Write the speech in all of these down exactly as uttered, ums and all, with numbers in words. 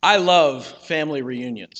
I love family reunions.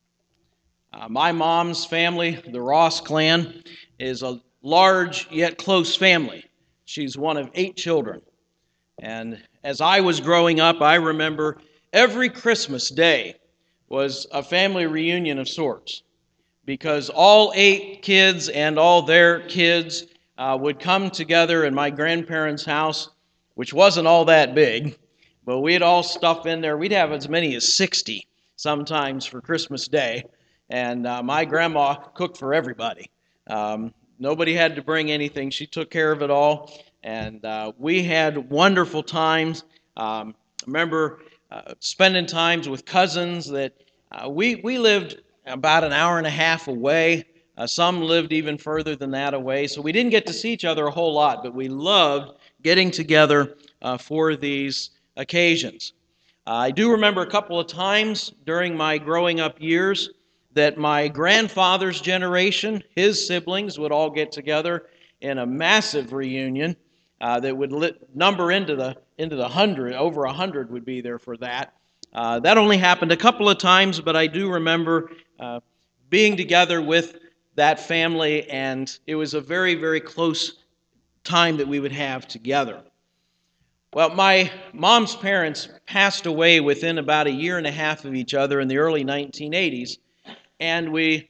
Uh, my mom's family, the Ross clan, is a large yet close family. She's one of eight children. And as I was growing up, I remember every Christmas day was a family reunion of sorts, because all eight kids and all their kids uh, would come together in my grandparents' house, which wasn't all that big, but we'd all stuff in there. We'd have as many as sixty sometimes for Christmas Day, and uh, my grandma cooked for everybody. Um, nobody had to bring anything. She took care of it all, and uh, we had wonderful times. Um, remember uh, spending times with cousins that uh, we, we lived about an hour and a half away. Uh, some lived even further than that away, so we didn't get to see each other a whole lot, but we loved getting together uh, for these occasions. Uh, I do remember a couple of times during my growing up years that my grandfather's generation, his siblings, would all get together in a massive reunion uh, that would lit, number into the into the hundred. Over a hundred would be there for that. Uh, that only happened a couple of times, but I do remember uh, being together with that family, and it was a very, very close time that we would have together. Well, my mom's parents passed away within about a year and a half of each other in the early nineteen eighties, and we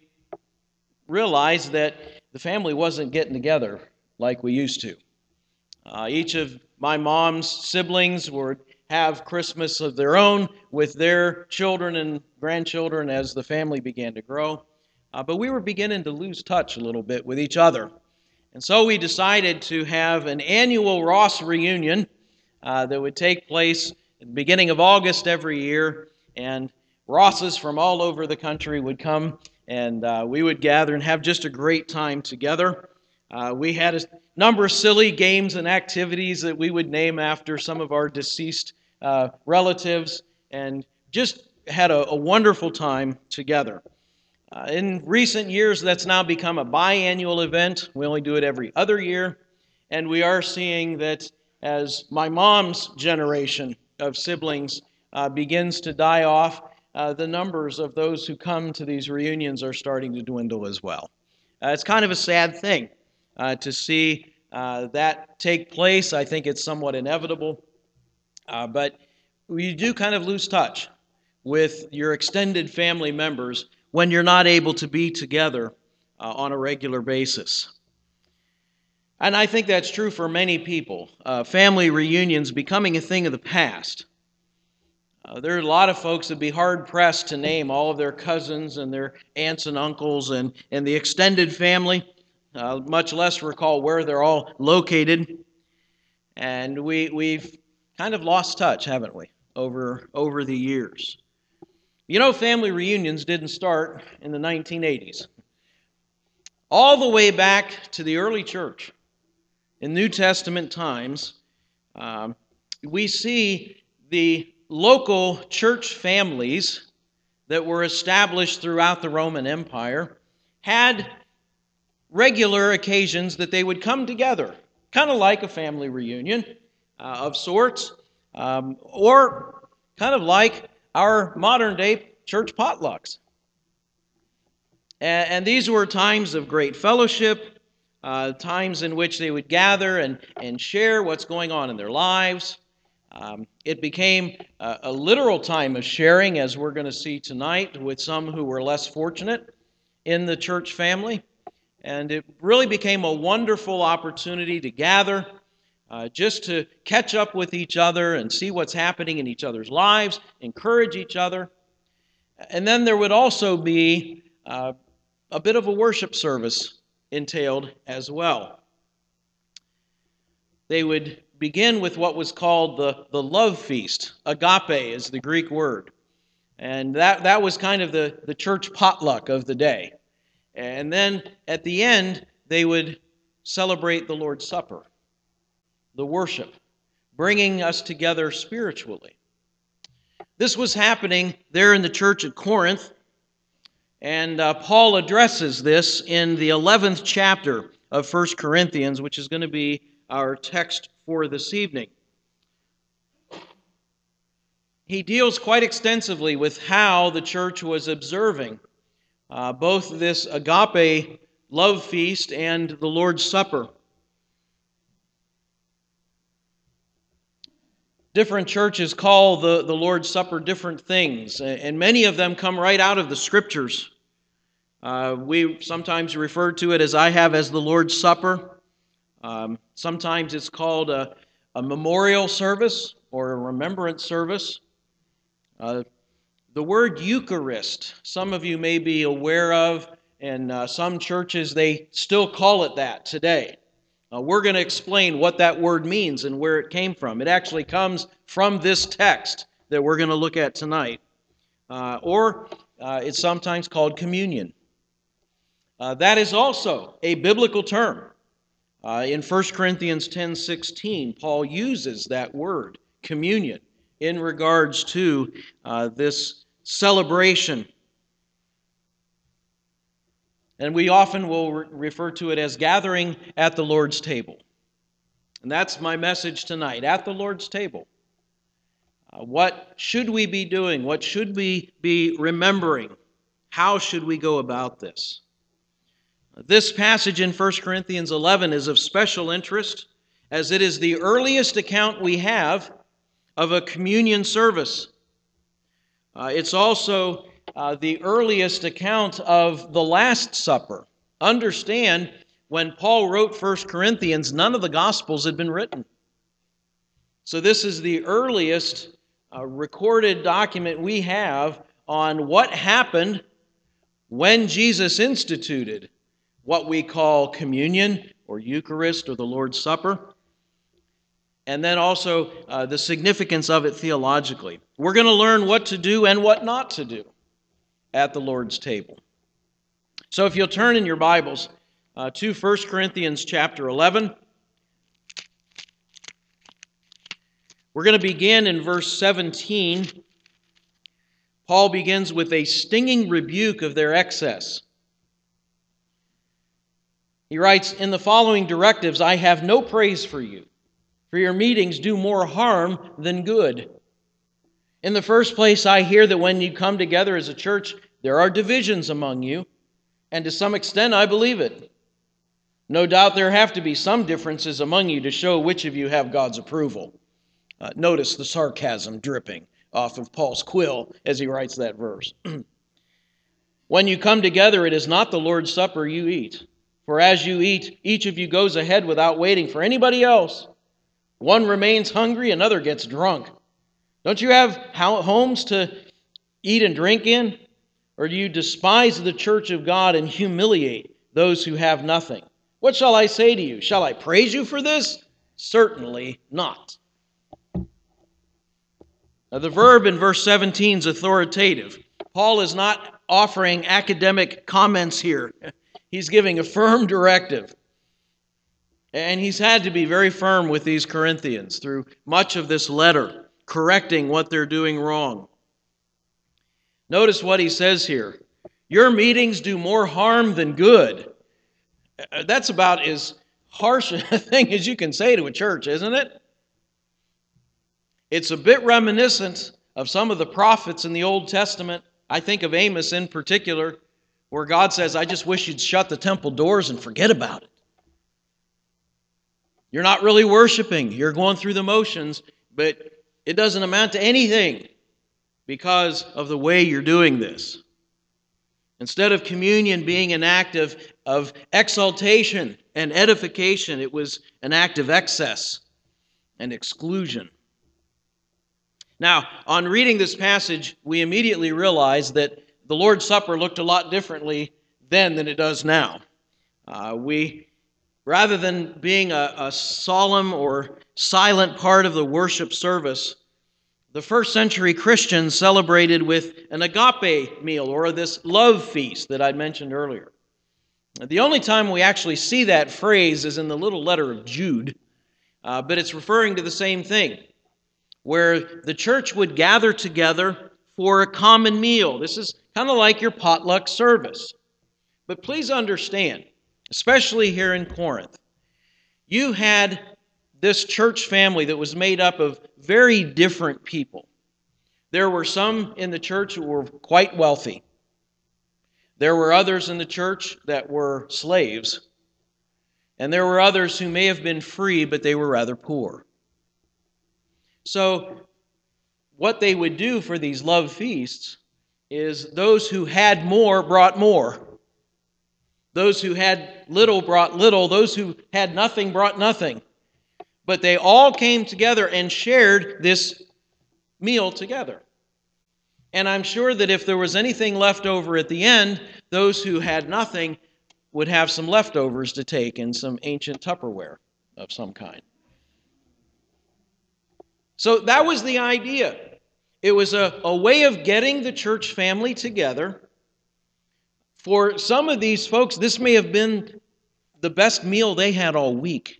realized that the family wasn't getting together like we used to. Uh, each of my mom's siblings would have Christmas of their own with their children and grandchildren as the family began to grow. Uh, but we were beginning to lose touch a little bit with each other. And so we decided to have an annual Ross reunion uh, that would take place at the beginning of August every year. And Rosses from all over the country would come, and uh, we would gather and have just a great time together. Uh, we had a number of silly games and activities that we would name after some of our deceased uh, relatives, and just had a, a wonderful time together. Uh, in recent years, that's now become a biannual event. We only do it every other year, and we are seeing that as my mom's generation of siblings uh, begins to die off, uh, the numbers of those who come to these reunions are starting to dwindle as well. Uh, it's kind of a sad thing uh, to see uh, that take place. I think it's somewhat inevitable, uh, but you do kind of lose touch with your extended family members when you're not able to be together uh, on a regular basis. And I think that's true for many people. Uh, family reunions becoming a thing of the past. Uh, there are a lot of folks that would be hard-pressed to name all of their cousins and their aunts and uncles and, and the extended family, uh, much less recall where they're all located. And we, we've kind of lost touch, haven't we, over, over the years. You know, family reunions didn't start in the nineteen eighties. All the way back to the early church, in New Testament times, um, we see the local church families that were established throughout the Roman Empire had regular occasions that they would come together, kind of like a family reunion uh, of sorts, um, or kind of like our modern-day church potlucks. And, and these were times of great fellowship, uh, times in which they would gather and, and share what's going on in their lives. Um, it became a, a literal time of sharing, as we're going to see tonight, with some who were less fortunate in the church family. And it really became a wonderful opportunity to gather, uh, just to catch up with each other and see what's happening in each other's lives, encourage each other. And then there would also be uh, a bit of a worship service entailed as well. They would begin with what was called the, the love feast. Agape is the Greek word. And that, that was kind of the, the church potluck of the day. And then at the end, they would celebrate the Lord's Supper, the worship, bringing us together spiritually. This was happening there in the church at Corinth, and uh, Paul addresses this in the eleventh chapter of First Corinthians, which is going to be our text for this evening. he deals quite extensively with how the church was observing uh, both this agape love feast and the Lord's Supper. Different churches call the, the Lord's Supper different things, and many of them come right out of the Scriptures. Uh, we sometimes refer to it as I have as the Lord's Supper. Um, sometimes it's called a, a memorial service or a remembrance service. Uh, the word Eucharist, some of you may be aware of, and uh, some churches, they still call it that today. Uh, we're going to explain what that word means and where it came from. It actually comes from this text that we're going to look at tonight. Uh, or uh, it's sometimes called communion. Uh, that is also a biblical term. Uh, in First Corinthians ten sixteen, Paul uses that word, communion, in regards to uh, this celebration. And we often will re- refer to it as gathering at the Lord's table. And that's my message tonight, at the Lord's table. Uh, what should we be doing? What should we be remembering? How should we go about this? This passage in First Corinthians eleven is of special interest, as it is the earliest account we have of a communion service. Uh, it's also uh, the earliest account of the Last Supper. Understand, when Paul wrote First Corinthians, none of the Gospels had been written. So this is the earliest uh, recorded document we have on what happened when Jesus instituted what we call communion or Eucharist or the Lord's Supper, and then also uh, the significance of it theologically. We're going to learn what to do and what not to do at the Lord's table. So if you'll turn in your Bibles uh, to First Corinthians chapter eleven, we're going to begin in verse seventeen. Paul begins with a stinging rebuke of their excess. He writes, "In the following directives I have no praise for you, for your meetings do more harm than good. In the first place, I hear that when you come together as a church, there are divisions among you, and to some extent I believe it. No doubt there have to be some differences among you to show which of you have God's approval." Uh, notice the sarcasm dripping off of Paul's quill as he writes that verse. "When you come together, it is not the Lord's Supper you eat. For as you eat, each of you goes ahead without waiting for anybody else. One remains hungry, another gets drunk. Don't you have homes to eat and drink in? Or do you despise the church of God and humiliate those who have nothing? What shall I say to you? Shall I praise you for this? Certainly not." Now, the verb in verse seventeen is authoritative. Paul is not offering academic comments here. He's giving a firm directive. And he's had to be very firm with these Corinthians through much of this letter, correcting what they're doing wrong. Notice what he says here. Your meetings do more harm than good. That's about as harsh a thing as you can say to a church, isn't it? It's a bit reminiscent of some of the prophets in the Old Testament. I think of Amos in particular, where God says, I just wish you'd shut the temple doors and forget about it. You're not really worshiping. You're going through the motions, but it doesn't amount to anything because of the way you're doing this. Instead of communion being an act of, of exaltation and edification, it was an act of excess and exclusion. Now, on reading this passage, we immediately realize that the Lord's Supper looked a lot differently then than it does now. Uh, we, rather than being a, a solemn or silent part of the worship service, the first century Christians celebrated with an agape meal, or this love feast that I mentioned earlier. The only time we actually see that phrase is in the little letter of Jude, uh, but it's referring to the same thing, where the church would gather together for a common meal. This is kind of like your potluck service. But please understand, especially here in Corinth, you had this church family that was made up of very different people. There were some in the church who were quite wealthy. There were others in the church that were slaves. And there were others who may have been free, but they were rather poor. So what they would do for these love feasts is those who had more brought more. Those who had little brought little. Those who had nothing brought nothing. But they all came together and shared this meal together. And I'm sure that if there was anything left over at the end, those who had nothing would have some leftovers to take in some ancient Tupperware of some kind. So that was the idea. It was a, a way of getting the church family together. For some of these folks, this may have been the best meal they had all week.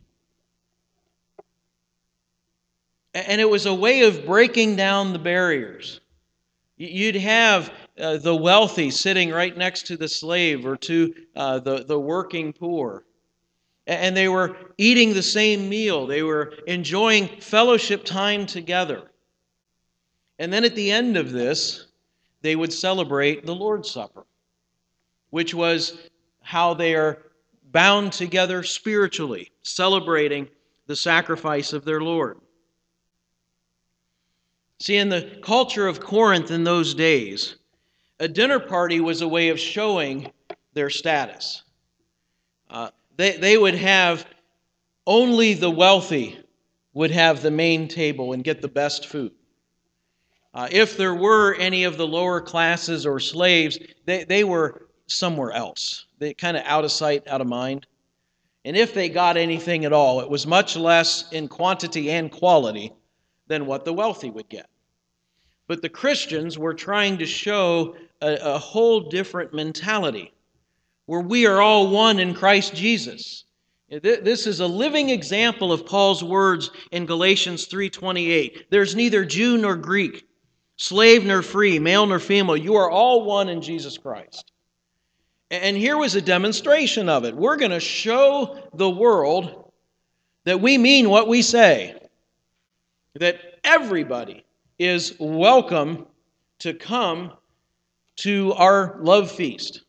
And it was a way of breaking down the barriers. You'd have uh, the wealthy sitting right next to the slave or to uh, the, the working poor. And they were eating the same meal. They were enjoying fellowship time together. And then at the end of this, they would celebrate the Lord's Supper, which was how they are bound together spiritually, celebrating the sacrifice of their Lord. See, in the culture of Corinth in those days, a dinner party was a way of showing their status. Uh, they, they would have, only the wealthy would have the main table and get the best food. Uh, if there were any of the lower classes or slaves, they, they were somewhere else. They kind of out of sight, out of mind. And if they got anything at all, it was much less in quantity and quality than what the wealthy would get. But the Christians were trying to show a, a whole different mentality, where we are all one in Christ Jesus. This is a living example of Paul's words in Galatians three twenty-eight. There's neither Jew nor Greek, slave nor free, male nor female. You are all one in Jesus Christ. And here was a demonstration of it. We're going to show the world that we mean what we say, that everybody is welcome to come to our love feast.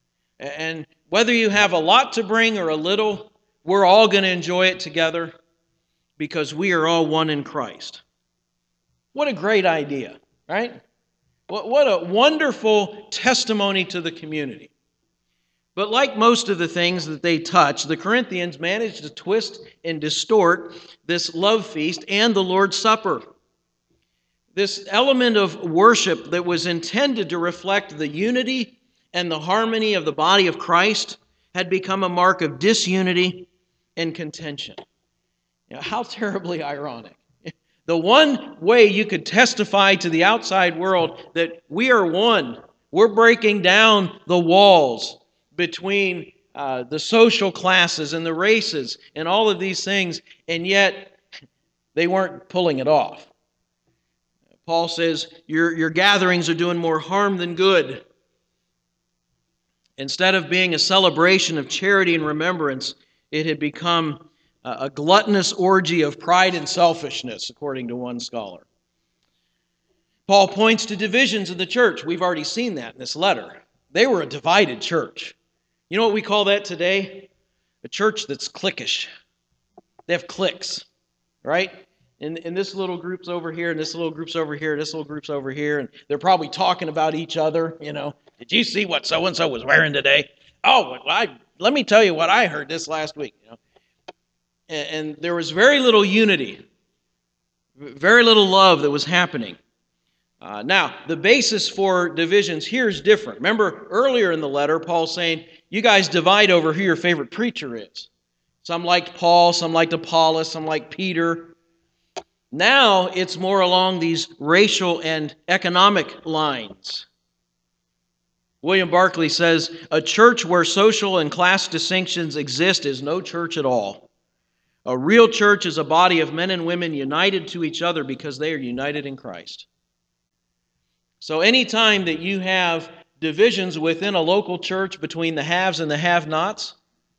And whether you have a lot to bring or a little, we're all going to enjoy it together because we are all one in Christ. What a great idea, right? What a wonderful testimony to the community. But like most of the things that they touch, the Corinthians managed to twist and distort this love feast and the Lord's Supper. This element of worship that was intended to reflect the unity and the harmony of the body of Christ had become a mark of disunity and contention. You know, how terribly ironic. The one way you could testify to the outside world that we are one, we're breaking down the walls between uh, the social classes and the races and all of these things, and yet they weren't pulling it off. Paul says, your, your gatherings are doing more harm than good. Instead of being a celebration of charity and remembrance, it had become a, a gluttonous orgy of pride and selfishness, according to one scholar. Paul points to divisions in the church. We've already seen that in this letter. They were a divided church. You know what we call that today? A church that's cliquish. They have cliques, right? And, and this little group's over here, and this little group's over here, and this little group's over here, and they're probably talking about each other, you know. Did you see what so-and-so was wearing today? Oh, well, I, let me tell you what I heard this last week. You know. and, and there was very little unity, very little love that was happening. Uh, now, the basis for divisions here is different. Remember, earlier in the letter, Paul's saying, you guys divide over who your favorite preacher is. Some liked Paul, some liked Apollos, some liked Peter. Now it's more along these racial and economic lines. William Barclay says, a church where social and class distinctions exist is no church at all. A real church is a body of men and women united to each other because they are united in Christ. So anytime that you have divisions within a local church between the haves and the have-nots,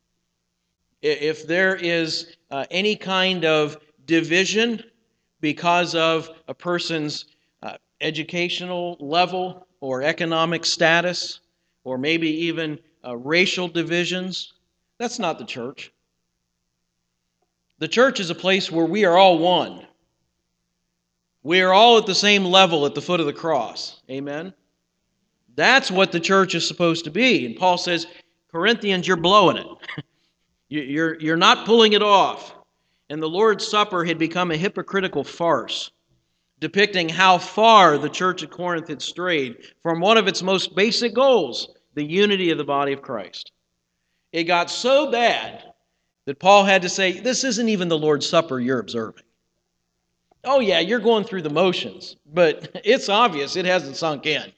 if there is uh, any kind of division because of a person's uh, educational level or economic status or maybe even uh, racial divisions. That's not the church. The church is a place where we are all one. We are all at the same level at the foot of the cross. Amen? That's what the church is supposed to be. And Paul says, Corinthians, you're blowing it. You're, you're not pulling it off. And the Lord's Supper had become a hypocritical farce, depicting how far the church at Corinth had strayed from one of its most basic goals, the unity of the body of Christ. It got so bad that Paul had to say, this isn't even the Lord's Supper you're observing. Oh yeah, you're going through the motions, but it's obvious it hasn't sunk in.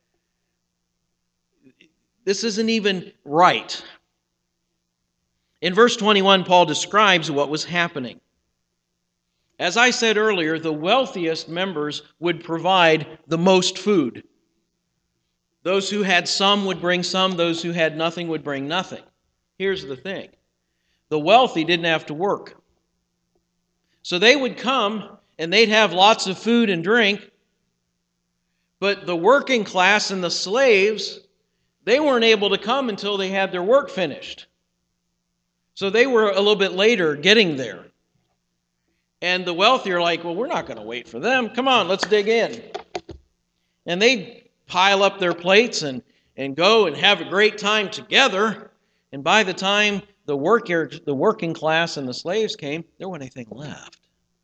This isn't even right. In verse twenty-one, Paul describes what was happening. As I said earlier, the wealthiest members would provide the most food. Those who had some would bring some, those who had nothing would bring nothing. Here's the thing. The wealthy didn't have to work. So they would come and they'd have lots of food and drink, but the working class and the slaves, they weren't able to come until they had their work finished. So they were a little bit later getting there. And the wealthy are like, well, we're not going to wait for them. Come on, let's dig in. And they pile up their plates and, and go and have a great time together. And by the time the, worker, the working class and the slaves came, there wasn't anything left.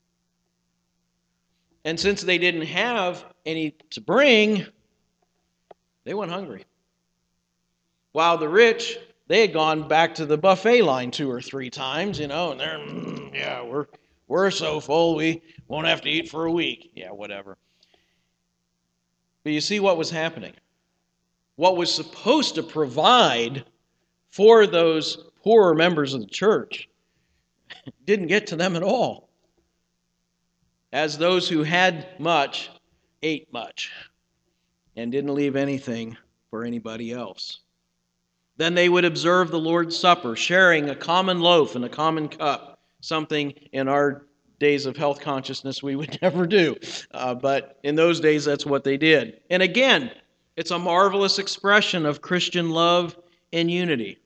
And since they didn't have any to bring, they went hungry. While the rich, they had gone back to the buffet line two or three times, you know, and they're, mm, yeah, we're we're so full we won't have to eat for a week. Yeah, whatever. But you see what was happening. What was supposed to provide for those poorer members of the church didn't get to them at all. As those who had much ate much and didn't leave anything for anybody else. Then they would observe the Lord's Supper, sharing a common loaf and a common cup, something in our days of health consciousness we would never do. Uh, but in those days, that's what they did. And again, it's a marvelous expression of Christian love and unity.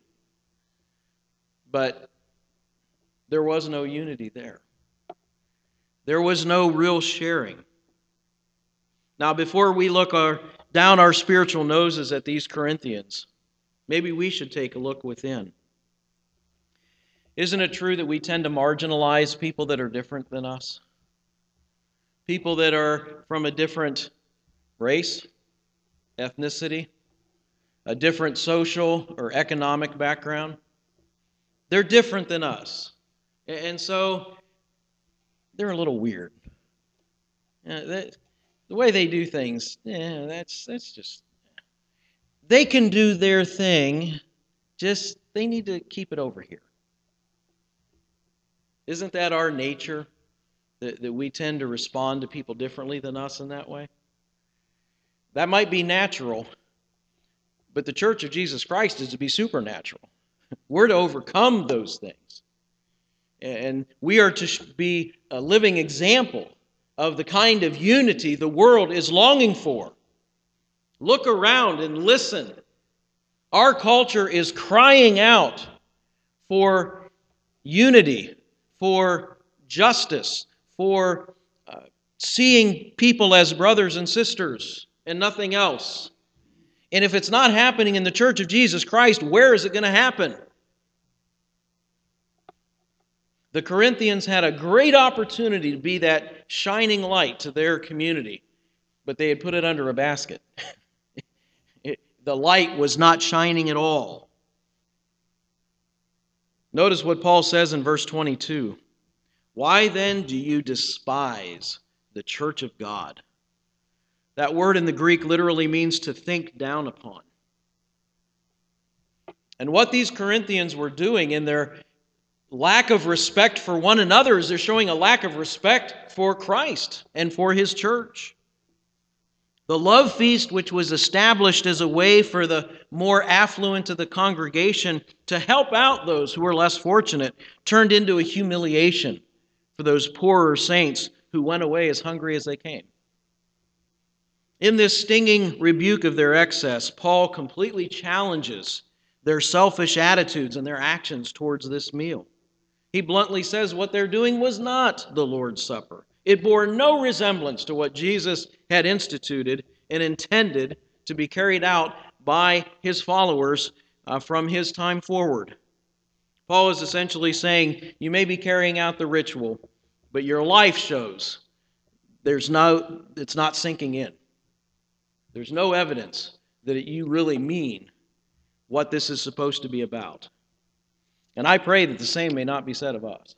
But there was no unity there. There was no real sharing. Now, before we look our, down our spiritual noses at these Corinthians, maybe we should take a look within. Isn't it true that we tend to marginalize people that are different than us? People that are from a different race, ethnicity, a different social or economic background. They're different than us. And so they're a little weird. Yeah, that, the way they do things, yeah, that's that's just... They can do their thing, just they need to keep it over here. Isn't that our nature, that, that we tend to respond to people differently than us in that way? That might be natural, but the Church of Jesus Christ is to be supernatural. We're to overcome those things. And we are to be a living example of the kind of unity the world is longing for. Look around and listen. Our culture is crying out for unity, for justice, for uh, seeing people as brothers and sisters and nothing else. And if it's not happening in the Church of Jesus Christ, where is it going to happen? The Corinthians had a great opportunity to be that shining light to their community, but they had put it under a basket. it, the light was not shining at all. Notice what Paul says in verse twenty-two. Why then do you despise the church of God? That word in the Greek literally means to think down upon. And what these Corinthians were doing in their lack of respect for one another is they're showing a lack of respect for Christ and for His church. The love feast, which was established as a way for the more affluent of the congregation to help out those who were less fortunate, turned into a humiliation for those poorer saints who went away as hungry as they came. In this stinging rebuke of their excess, Paul completely challenges their selfish attitudes and their actions towards this meal. He bluntly says what they're doing was not the Lord's Supper. It bore no resemblance to what Jesus had instituted and intended to be carried out by his followers uh, from his time forward. Paul is essentially saying, you may be carrying out the ritual, but your life shows there's no, it's not sinking in. There's no evidence that you really mean what this is supposed to be about. And I pray that the same may not be said of us.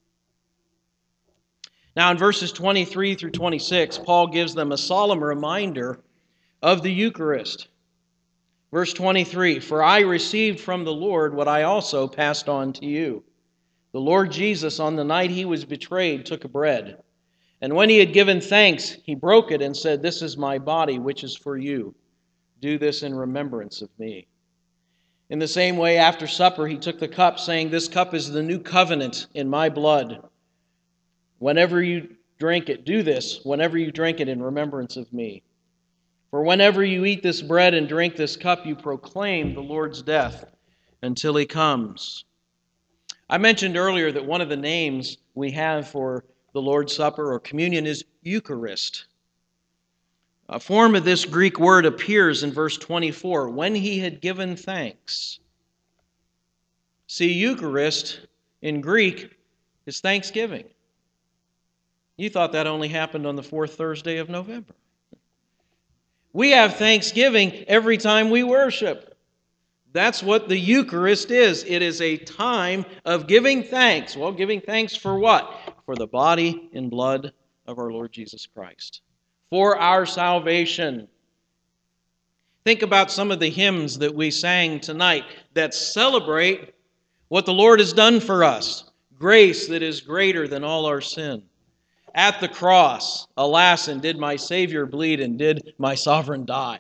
Now in verses twenty-three through twenty-six, Paul gives them a solemn reminder of the Eucharist. Verse twenty-three, "For I received from the Lord what I also passed on to you. The Lord Jesus, on the night he was betrayed, took bread. And when he had given thanks, he broke it and said, 'This is my body, which is for you. Do this in remembrance of me.' In the same way, after supper, he took the cup, saying, 'This cup is the new covenant in my blood. Whenever you drink it, do this, whenever you drink it in remembrance of me. For whenever you eat this bread and drink this cup, you proclaim the Lord's death until he comes.'" I mentioned earlier that one of the names we have for the Lord's Supper or communion is Eucharist. A form of this Greek word appears in verse twenty-four, "when he had given thanks." See, Eucharist in Greek is thanksgiving. You thought that only happened on the fourth Thursday of November. We have thanksgiving every time we worship. That's what the Eucharist is. It is a time of giving thanks. Well, giving thanks for what? For the body and blood of our Lord Jesus Christ. For our salvation. Think about some of the hymns that we sang tonight that celebrate what the Lord has done for us. Grace that is greater than all our sin. At the cross, alas, and did my Savior bleed, and did my sovereign die.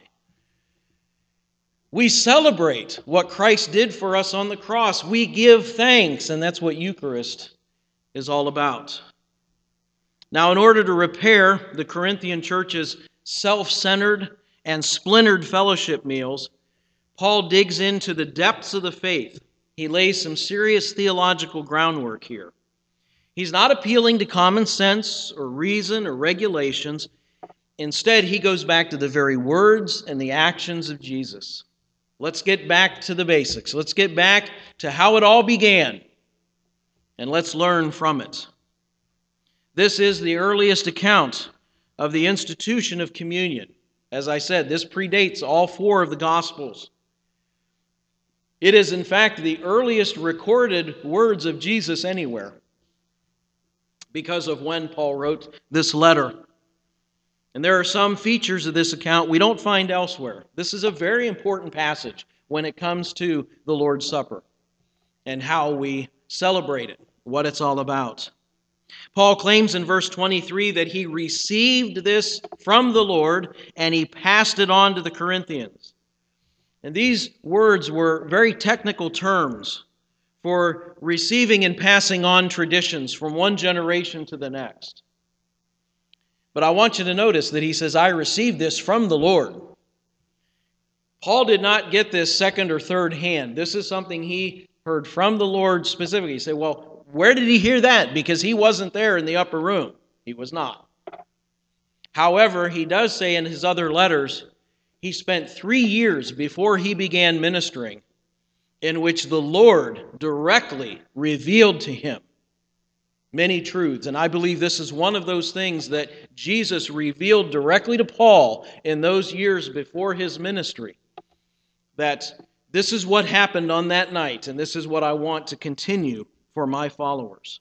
We celebrate what Christ did for us on the cross. We give thanks, and that's what Eucharist is all about. Now, in order to repair the Corinthian church's self-centered and splintered fellowship meals, Paul digs into the depths of the faith. He lays some serious theological groundwork here. He's not appealing to common sense or reason or regulations. Instead, he goes back to the very words and the actions of Jesus. Let's get back to the basics. Let's get back to how it all began, and let's learn from it. This is the earliest account of the institution of communion. As I said, this predates all four of the Gospels. It is, in fact, the earliest recorded words of Jesus anywhere, because of when Paul wrote this letter. And there are some features of this account we don't find elsewhere. This is a very important passage when it comes to the Lord's Supper and how we celebrate it, what it's all about. Paul claims in verse twenty-three that he received this from the Lord and he passed it on to the Corinthians. And these words were very technical terms for receiving and passing on traditions from one generation to the next. But I want you to notice that he says, "I received this from the Lord." Paul did not get this second or third hand. This is something he heard from the Lord specifically. You say, well, where did he hear that? Because he wasn't there in the upper room. He was not. However, he does say in his other letters, he spent three years before he began ministering in which the Lord directly revealed to him many truths. And I believe this is one of those things that Jesus revealed directly to Paul in those years before his ministry. That this is what happened on that night, and this is what I want to continue for my followers.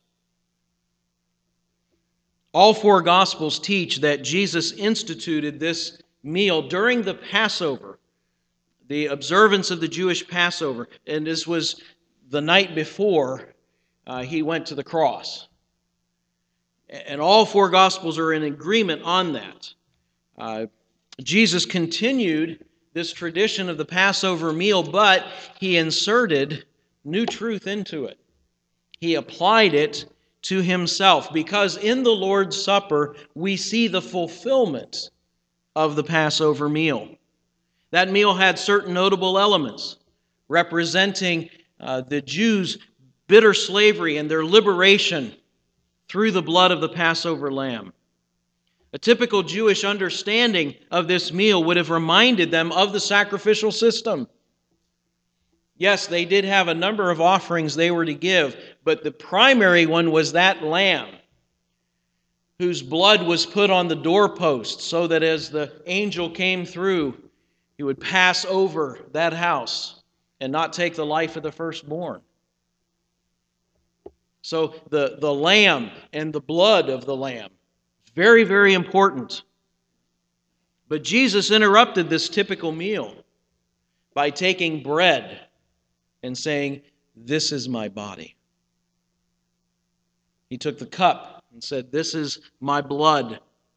All four Gospels teach that Jesus instituted this meal during the Passover, the observance of the Jewish Passover, and this was the night before uh, he went to the cross. And all four Gospels are in agreement on that. Uh, Jesus continued this tradition of the Passover meal, but he inserted new truth into it. He applied it to himself, because in the Lord's Supper we see the fulfillment of the Passover meal. That meal had certain notable elements representing uh, the Jews' bitter slavery and their liberation through the blood of the Passover lamb. A typical Jewish understanding of this meal would have reminded them of the sacrificial system. Yes, they did have a number of offerings they were to give, but the primary one was that lamb whose blood was put on the doorpost so that as the angel came through, he would pass over that house and not take the life of the firstborn. So the, the lamb and the blood of the lamb, very, very important. But Jesus interrupted this typical meal by taking bread and saying, "This is my body." He took the cup and said, "This is my blood."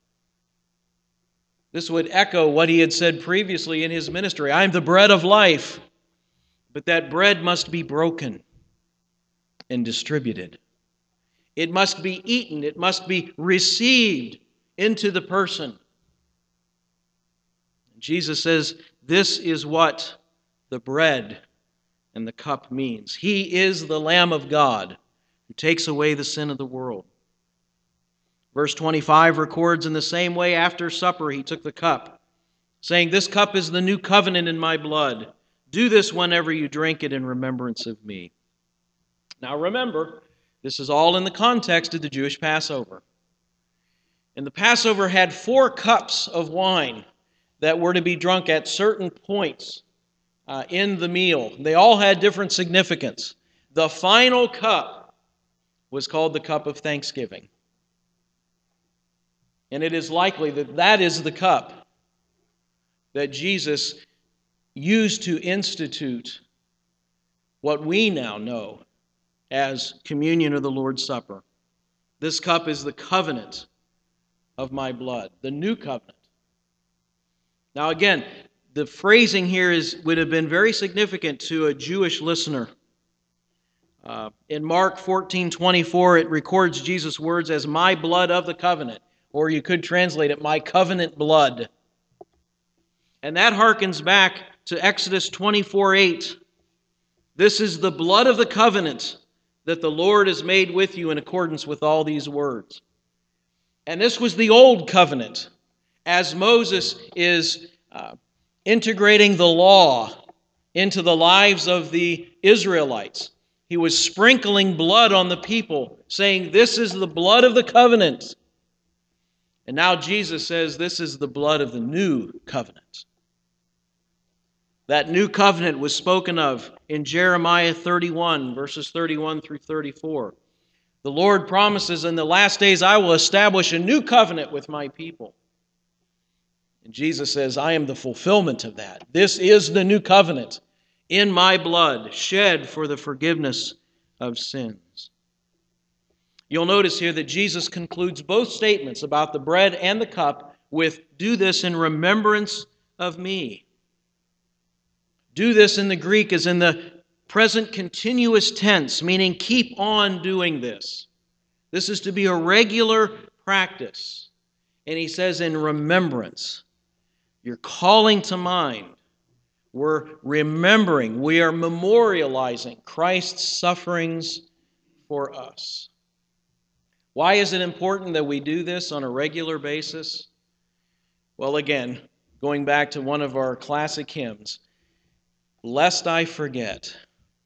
This would echo what he had said previously in his ministry. "I am the bread of life." But that bread must be broken and distributed. It must be eaten. It must be received into the person. Jesus says, this is what the bread and the cup means. He is the Lamb of God who takes away the sin of the world. Verse twenty-five records, in the same way after supper he took the cup, saying, "This cup is the new covenant in my blood. Do this whenever you drink it in remembrance of me." Now remember, this is all in the context of the Jewish Passover. And the Passover had four cups of wine that were to be drunk at certain points uh, in the meal. They all had different significance. The final cup was called the cup of thanksgiving. And it is likely that that is the cup that Jesus used to institute what we now know as communion or the Lord's Supper. This cup is the covenant of my blood, the new covenant. Now again, the phrasing here is would have been very significant to a Jewish listener. Uh, in Mark fourteen twenty-four, it records Jesus' words as "my blood of the covenant," or you could translate it, "my covenant blood." And that harkens back to Exodus twenty-four eight. "This is the blood of the covenant that the Lord has made with you in accordance with all these words." And this was the old covenant, as Moses is uh, integrating the law into the lives of the Israelites. He was sprinkling blood on the people, saying, "This is the blood of the covenant." And now Jesus says, "This is the blood of the new covenant." That new covenant was spoken of in Jeremiah thirty-one, verses thirty-one through thirty-four. The Lord promises, "In the last days I will establish a new covenant with my people." And Jesus says, "I am the fulfillment of that. This is the new covenant in my blood, shed for the forgiveness of sins." You'll notice here that Jesus concludes both statements about the bread and the cup with, "Do this in remembrance of me." Do this in the Greek is in the present continuous tense, meaning keep on doing this. This is to be a regular practice. And he says in remembrance. You're calling to mind. We're remembering. We are memorializing Christ's sufferings for us. Why is it important that we do this on a regular basis? Well, again, going back to one of our classic hymns, "Lest I forget,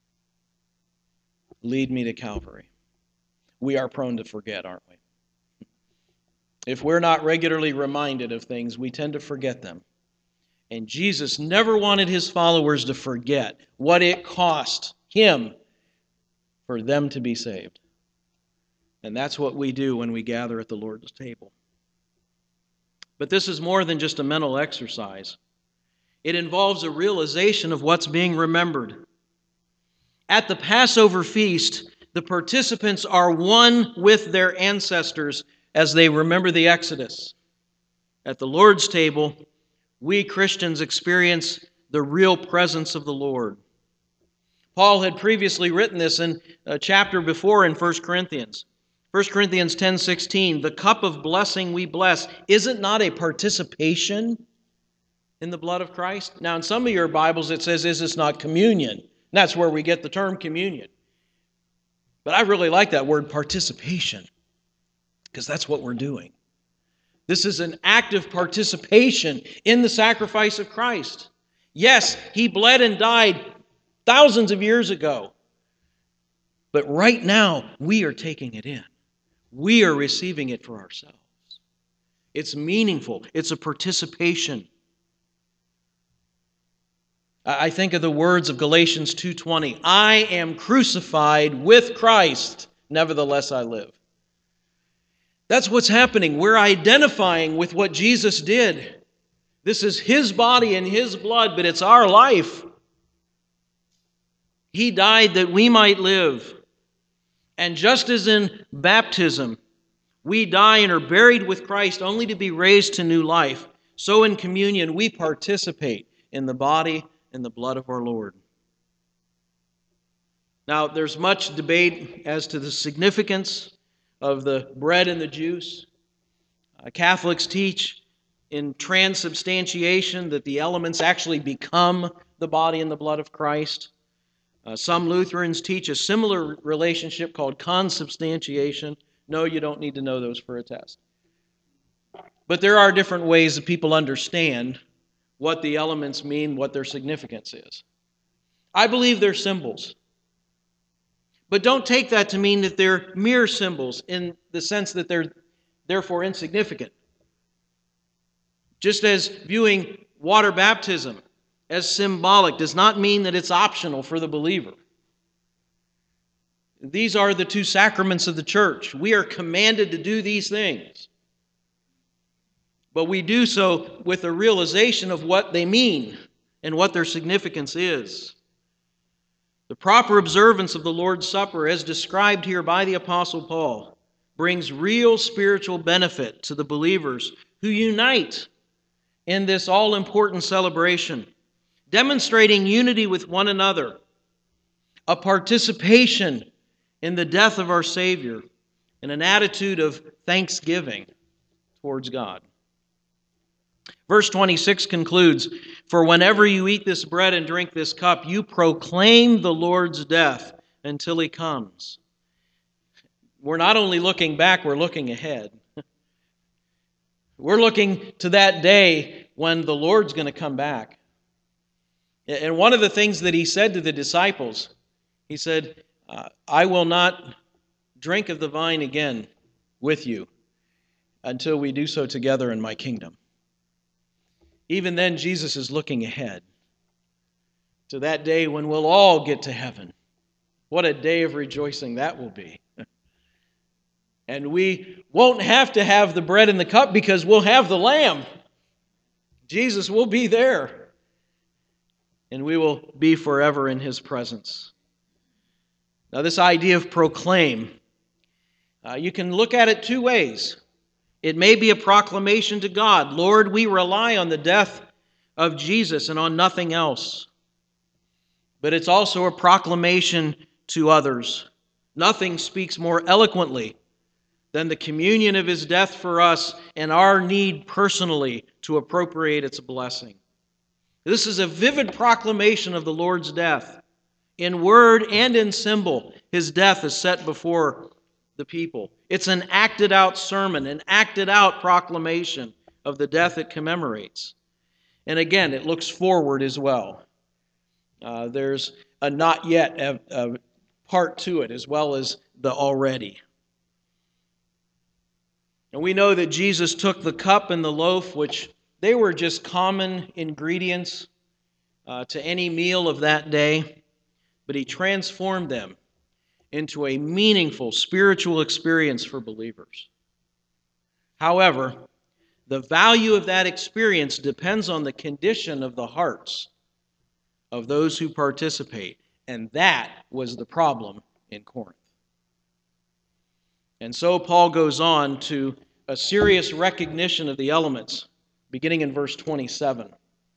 lead me to Calvary." We are prone to forget, aren't we? If we're not regularly reminded of things, we tend to forget them. And Jesus never wanted his followers to forget what it cost him for them to be saved. And that's what we do when we gather at the Lord's table. But this is more than just a mental exercise. It involves a realization of what's being remembered. At the Passover feast, the participants are one with their ancestors as they remember the Exodus. At the Lord's table, we Christians experience the real presence of the Lord. Paul had previously written this in a chapter before in First Corinthians. First Corinthians ten sixteen, the cup of blessing we bless, is it not a participation in the blood of Christ? Now, in some of your Bibles it says, is this not communion? And that's where we get the term communion. But I really like that word participation, because that's what we're doing. This is an active participation in the sacrifice of Christ. Yes, He bled and died thousands of years ago. But right now, we are taking it in. We are receiving it for ourselves. It's meaningful. It's a participation. I think of the words of Galatians two twenty. I am crucified with Christ, nevertheless I live. That's what's happening. We're identifying with what Jesus did. This is His body and His blood, but it's our life. He died that we might live. And just as in baptism, we die and are buried with Christ only to be raised to new life, so in communion we participate in the body and the blood of our Lord. Now, there's much debate as to the significance of the bread and the juice. Uh, Catholics teach in transubstantiation that the elements actually become the body and the blood of Christ. Uh, some Lutherans teach a similar relationship called consubstantiation. No, you don't need to know those for a test. But there are different ways that people understand what the elements mean, what their significance is. I believe they're symbols. But don't take that to mean that they're mere symbols in the sense that they're therefore insignificant. Just as viewing water baptism as symbolic does not mean that it's optional for the believer. These are the two sacraments of the church. We are commanded to do these things. But we do so with a realization of what they mean and what their significance is. The proper observance of the Lord's Supper, as described here by the Apostle Paul, brings real spiritual benefit to the believers who unite in this all-important celebration, demonstrating unity with one another, a participation in the death of our Savior, and an attitude of thanksgiving towards God. Verse twenty-six concludes, for whenever you eat this bread and drink this cup, you proclaim the Lord's death until He comes. We're not only looking back, we're looking ahead. We're looking to that day when the Lord's going to come back. And one of the things that He said to the disciples, He said, uh, I will not drink of the vine again with you until we do so together in my kingdom. Even then, Jesus is looking ahead to that day when we'll all get to heaven. What a day of rejoicing that will be. And we won't have to have the bread and the cup because we'll have the Lamb. Jesus will be there. And we will be forever in His presence. Now, this idea of proclaim, uh, you can look at it two ways. It may be a proclamation to God. Lord, we rely on the death of Jesus and on nothing else. But it's also a proclamation to others. Nothing speaks more eloquently than the communion of His death for us and our need personally to appropriate its blessing. This is a vivid proclamation of the Lord's death. In word and in symbol, His death is set before the people. It's an acted out sermon, an acted out proclamation of the death it commemorates. And again, it looks forward as well. Uh, there's a not yet a, a part to it as well as the already. And we know that Jesus took the cup and the loaf, which they were just common ingredients uh, to any meal of that day, but He transformed them into a meaningful spiritual experience for believers. However, the value of that experience depends on the condition of the hearts of those who participate, and that was the problem in Corinth. And so Paul goes on to a serious recognition of the elements, beginning in verse twenty-seven.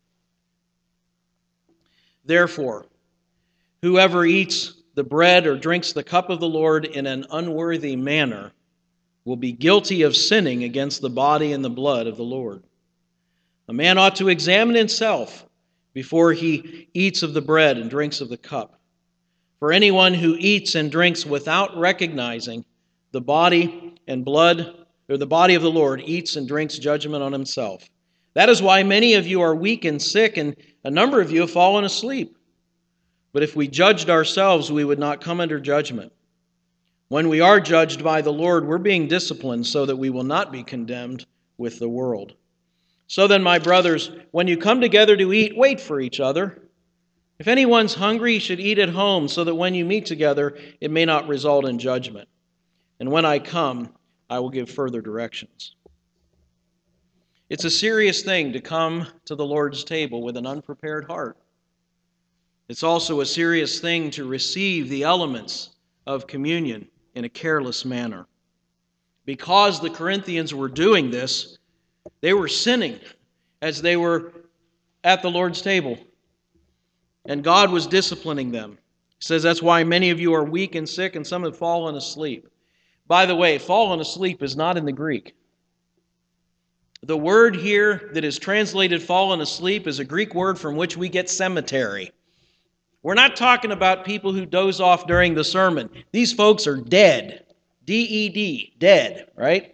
Therefore, whoever eats the bread or drinks the cup of the Lord in an unworthy manner will be guilty of sinning against the body and the blood of the Lord. A man ought to examine himself before he eats of the bread and drinks of the cup. For anyone who eats and drinks without recognizing the body and blood, or the body of the Lord, eats and drinks judgment on himself. That is why many of you are weak and sick, and a number of you have fallen asleep. But if we judged ourselves, we would not come under judgment. When we are judged by the Lord, we're being disciplined so that we will not be condemned with the world. So then, my brothers, when you come together to eat, wait for each other. If anyone's hungry, he should eat at home, so that when you meet together, it may not result in judgment. And when I come, I will give further directions. It's a serious thing to come to the Lord's table with an unprepared heart. It's also a serious thing to receive the elements of communion in a careless manner. Because the Corinthians were doing this, they were sinning as they were at the Lord's table. And God was disciplining them. He says that's why many of you are weak and sick and some have fallen asleep. By the way, fallen asleep is not in the Greek. The word here that is translated fallen asleep is a Greek word from which we get cemetery. We're not talking about people who doze off during the sermon. These folks are dead. D E D, dead, right?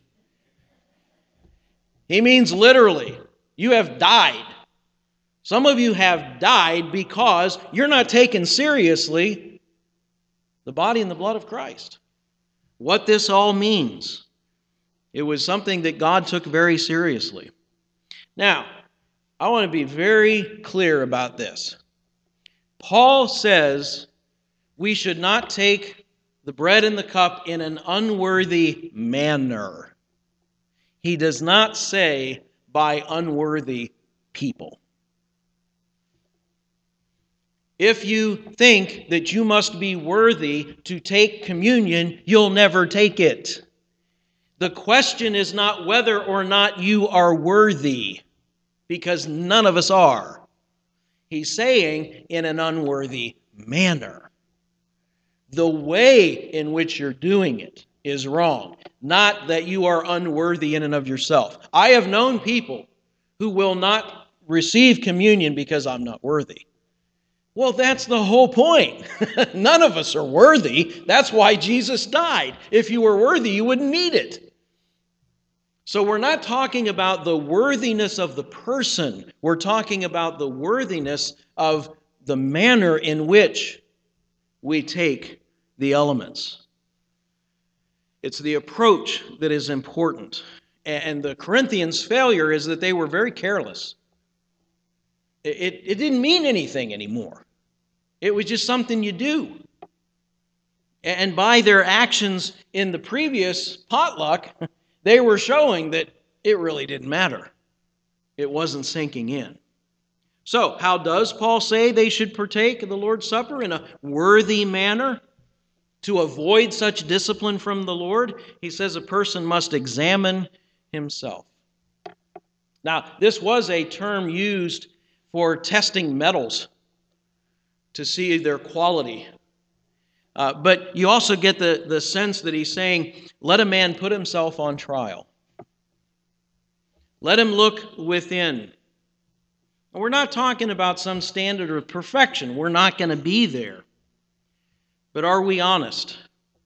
He means literally, you have died. Some of you have died because you're not taking seriously the body and the blood of Christ. What this all means. It was something that God took very seriously. Now, I want to be very clear about this. Paul says we should not take the bread and the cup in an unworthy manner. He does not say by unworthy people. If you think that you must be worthy to take communion, you'll never take it. The question is not whether or not you are worthy, because none of us are. He's saying in an unworthy manner. The way in which you're doing it is wrong, not that you are unworthy in and of yourself. I have known people who will not receive communion because I'm not worthy. Well, that's the whole point. None of us are worthy. That's why Jesus died. If you were worthy, you wouldn't need it. So we're not talking about the worthiness of the person. We're talking about the worthiness of the manner in which we take the elements. It's the approach that is important. And the Corinthians' failure is that they were very careless. It, it didn't mean anything anymore. It was just something you do. And by their actions in the previous potluck, they were showing that it really didn't matter. It wasn't sinking in. So, how does Paul say they should partake of the Lord's Supper in a worthy manner? To avoid such discipline from the Lord, he says a person must examine himself. Now, this was a term used for testing metals to see their quality. Uh, but you also get the, the sense that he's saying, let a man put himself on trial. Let him look within. We're not talking about some standard of perfection. We're not going to be there. But are we honest?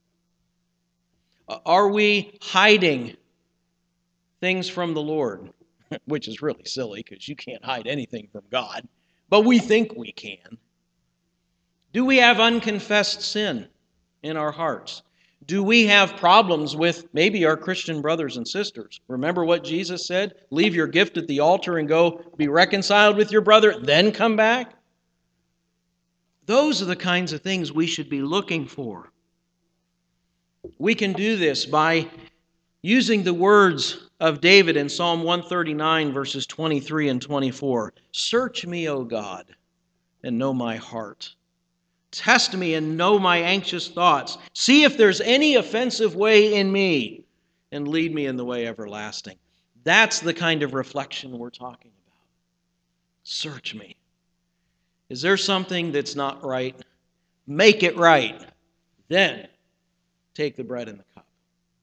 Are we hiding things from the Lord? Which is really silly because you can't hide anything from God. But we think we can. Do we have unconfessed sin in our hearts? Do we have problems with maybe our Christian brothers and sisters? Remember what Jesus said? Leave your gift at the altar and go be reconciled with your brother, then come back? Those are the kinds of things we should be looking for. We can do this by using the words of David in Psalm one thirty-nine, verses twenty-three and twenty-four. Search me, O God, and know my heart. Test me and know my anxious thoughts. See if there's any offensive way in me, and lead me in the way everlasting. That's the kind of reflection we're talking about. Search me. Is there something that's not right? Make it right. Then take the bread and the cup.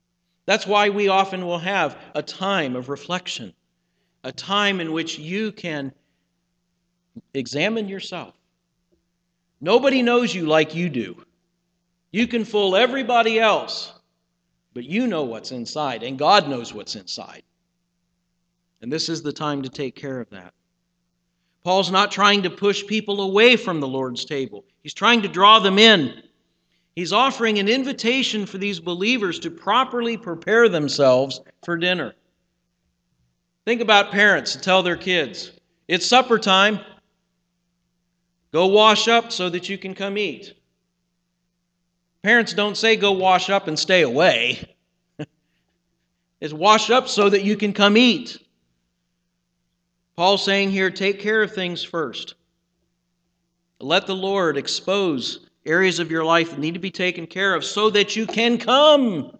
That's why we often will have a time of reflection, a time in which you can examine yourself. Nobody knows you like you do. You can fool everybody else, but you know what's inside, and God knows what's inside. And this is the time to take care of that. Paul's not trying to push people away from the Lord's table. He's trying to draw them in. He's offering an invitation for these believers to properly prepare themselves for dinner. Think about parents who tell their kids, it's supper time. Go wash up so that you can come eat. Parents don't say go wash up and stay away. It's wash up so that you can come eat. Paul's saying here, take care of things first. Let the Lord expose areas of your life that need to be taken care of so that you can come.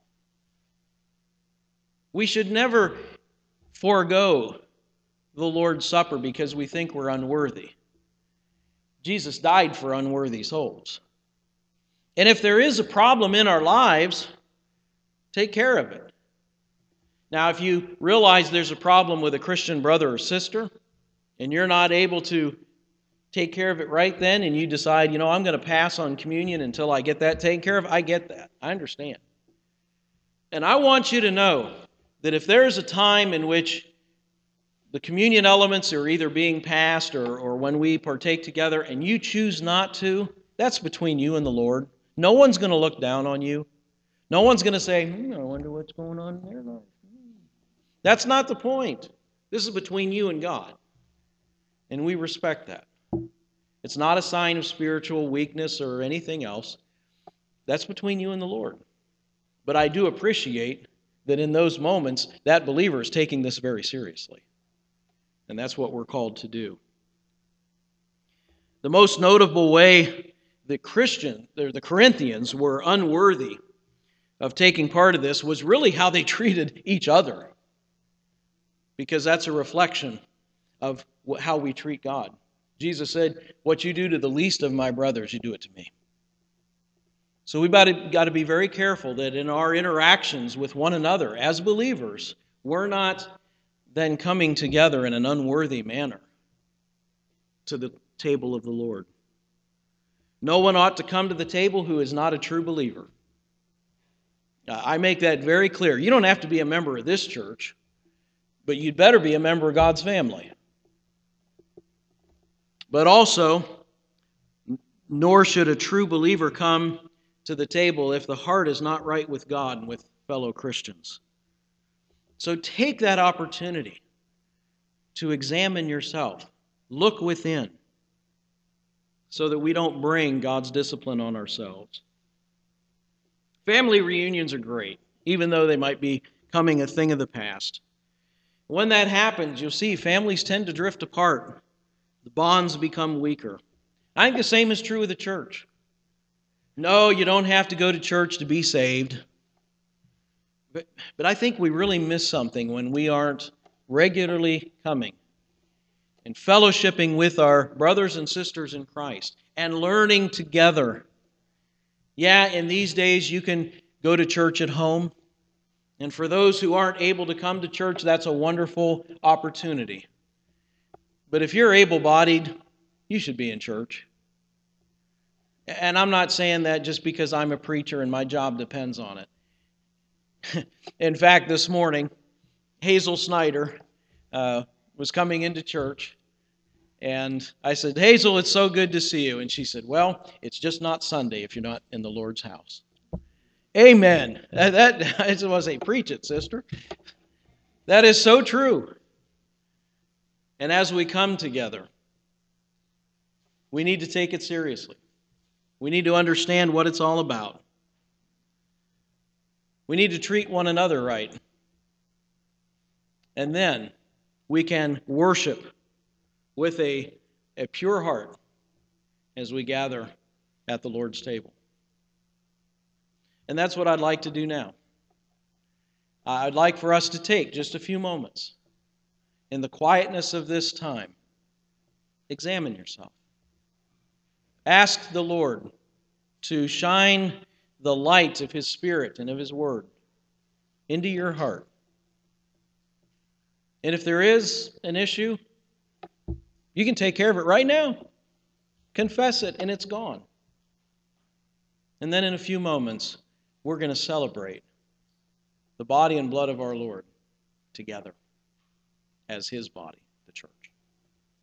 We should never forego the Lord's Supper because we think we're unworthy. Jesus died for unworthy souls. And if there is a problem in our lives, take care of it. Now, if you realize there's a problem with a Christian brother or sister, and you're not able to take care of it right then, and you decide, you know, I'm going to pass on communion until I get that taken care of, I get that. I understand. And I want you to know that if there's a time in which the communion elements are either being passed or, or when we partake together and you choose not to, that's between you and the Lord. No one's going to look down on you. No one's going to say, hmm, I wonder what's going on in their life. That's not the point. This is between you and God. And we respect that. It's not a sign of spiritual weakness or anything else. That's between you and the Lord. But I do appreciate that in those moments, that believer is taking this very seriously. And that's what we're called to do. The most notable way the Christian, the Corinthians were unworthy of taking part of this was really how they treated each other. Because that's a reflection of how we treat God. Jesus said, what you do to the least of my brothers, you do it to me. So we've got to, got to be very careful that in our interactions with one another as believers, we're not then coming together in an unworthy manner to the table of the Lord. No one ought to come to the table who is not a true believer. I make that very clear. You don't have to be a member of this church, but you'd better be a member of God's family. But also, nor should a true believer come to the table if the heart is not right with God and with fellow Christians. So take that opportunity to examine yourself. Look within so that we don't bring God's discipline on ourselves. Family reunions are great, even though they might be becoming a thing of the past. When that happens, you'll see families tend to drift apart. The bonds become weaker. I think the same is true with the church. No, you don't have to go to church to be saved. But, but I think we really miss something when we aren't regularly coming and fellowshipping with our brothers and sisters in Christ and learning together. Yeah, in these days you can go to church at home. And for those who aren't able to come to church, that's a wonderful opportunity. But if you're able-bodied, you should be in church. And I'm not saying that just because I'm a preacher and my job depends on it. In fact, this morning, Hazel Snyder uh, was coming into church, and I said, Hazel, it's so good to see you. And she said, well, it's just not Sunday if you're not in the Lord's house. Amen. That, that I just want to say, preach it, sister. That is so true. And as we come together, we need to take it seriously. We need to understand what it's all about. We need to treat one another right. And then we can worship with a, a pure heart as we gather at the Lord's table. And that's what I'd like to do now. I'd like for us to take just a few moments in the quietness of this time. Examine yourself. Ask the Lord to shine the light of His Spirit and of His Word into your heart. And if there is an issue, you can take care of it right now. Confess it, and it's gone. And then in a few moments, we're going to celebrate the body and blood of our Lord together as His body, the church.